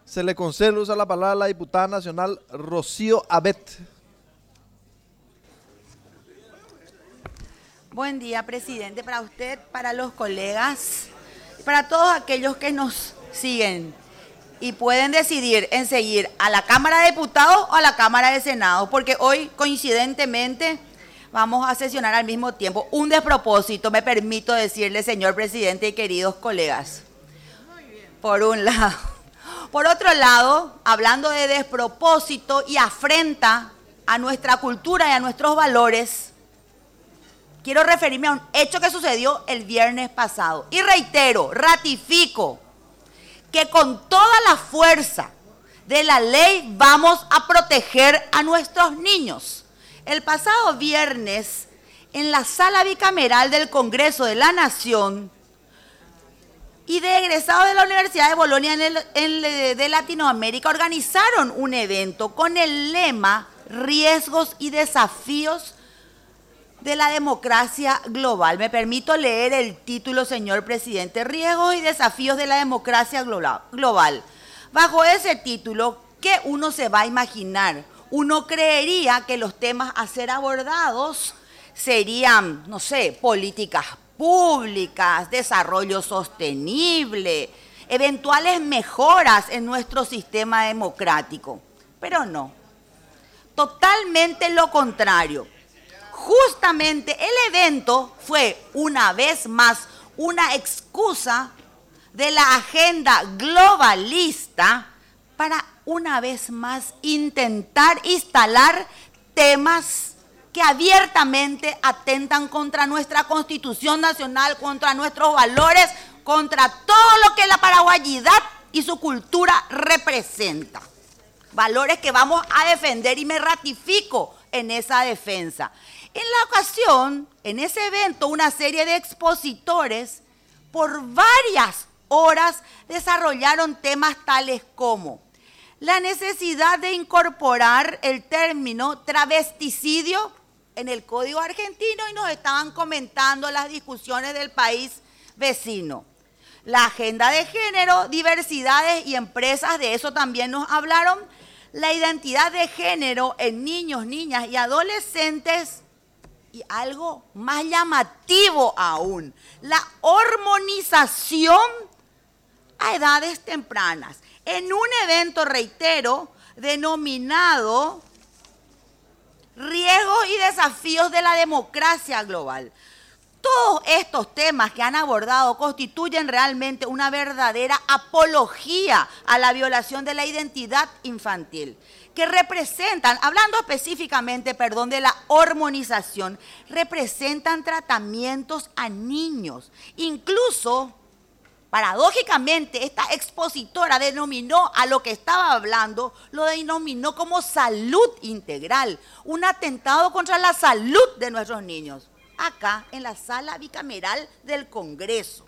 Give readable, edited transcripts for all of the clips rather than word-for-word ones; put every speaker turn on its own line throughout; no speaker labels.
Se le concede el uso de la palabra a la diputada nacional Rocío Abet.
Buen día, presidente, para usted, para los colegas, para todos aquellos que nos siguen y pueden decidir en seguir a la Cámara de Diputados o a la Cámara de Senado, porque hoy, coincidentemente, vamos a sesionar al mismo tiempo. Un despropósito, me permito decirle, señor presidente y queridos colegas. Por un lado. Por otro lado, hablando de despropósito y afrenta a nuestra cultura y a nuestros valores, quiero referirme a un hecho que sucedió el viernes pasado. Y reitero, ratifico que con toda la fuerza de la ley vamos a proteger a nuestros niños. El pasado viernes, en la sala bicameral del Congreso de la Nación y de egresados de la Universidad de Bolonia de Latinoamérica, organizaron un evento con el lema Riesgos y desafíos de la democracia global. Me permito leer el título, señor presidente, Riesgos y desafíos de la democracia global. Bajo ese título, ¿qué uno se va a imaginar? Uno creería que los temas a ser abordados serían, no sé, políticas públicas, desarrollo sostenible, eventuales mejoras en nuestro sistema democrático. Pero no, totalmente lo contrario. Justamente el evento fue una vez más una excusa de la agenda globalista para una vez más intentar instalar temas que abiertamente atentan contra nuestra Constitución Nacional, contra nuestros valores, contra todo lo que la paraguayidad y su cultura representa. Valores que vamos a defender y me ratifico en esa defensa. En la ocasión, en ese evento, una serie de expositores por varias horas desarrollaron temas tales como la necesidad de incorporar el término travesticidio en el Código Argentino y nos estaban comentando las discusiones del país vecino. La agenda de género, diversidades y empresas, de eso también nos hablaron. La identidad de género en niños, niñas y adolescentes. Y algo más llamativo aún, la hormonización a edades tempranas. En un evento, reitero, denominado Riesgos y desafíos de la democracia global. Todos estos temas que han abordado constituyen realmente una verdadera apología a la violación de la identidad infantil, que representan, hablando específicamente, de la hormonización, representan tratamientos a niños. Incluso, paradójicamente, esta expositora denominó a lo que estaba hablando, lo denominó como salud integral, un atentado contra la salud de nuestros niños, acá en la sala bicameral del Congreso.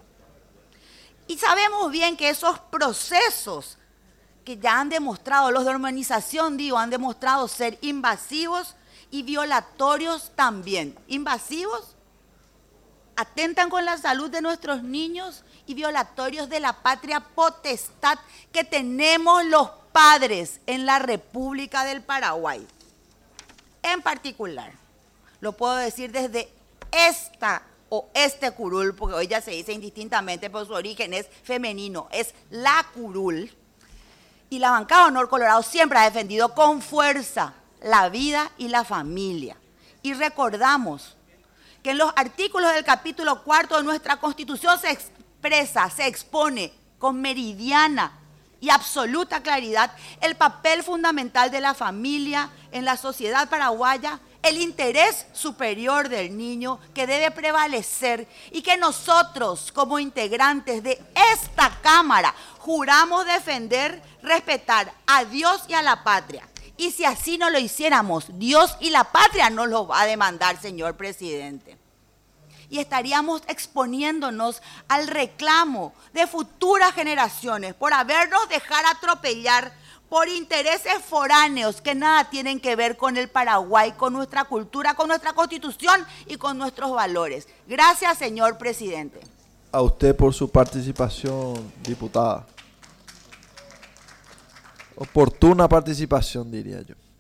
Y sabemos bien que esos procesos que ya han demostrado, los de hormonización, han demostrado ser invasivos y violatorios también. Invasivos, atentan con la salud de nuestros niños y violatorios de la patria potestad que tenemos los padres en la República del Paraguay. En particular, lo puedo decir desde esta o este curul, porque hoy ya se dice indistintamente, pero su origen es femenino, es la curul. Y la bancada Honor Colorado siempre ha defendido con fuerza la vida y la familia. Y recordamos que en los artículos del capítulo 4 de nuestra Constitución se expresa, se expone con meridiana y absoluta claridad el papel fundamental de la familia en la sociedad paraguaya, el interés superior del niño que debe prevalecer y que nosotros, como integrantes de esta Cámara, juramos defender, respetar a Dios y a la patria. Y si así no lo hiciéramos, Dios y la patria nos lo va a demandar, señor presidente. Y estaríamos exponiéndonos al reclamo de futuras generaciones por habernos dejado atropellar por intereses foráneos que nada tienen que ver con el Paraguay, con nuestra cultura, con nuestra Constitución y con nuestros valores. Gracias, señor presidente.
A usted por su participación, diputada. Oportuna participación, diría yo.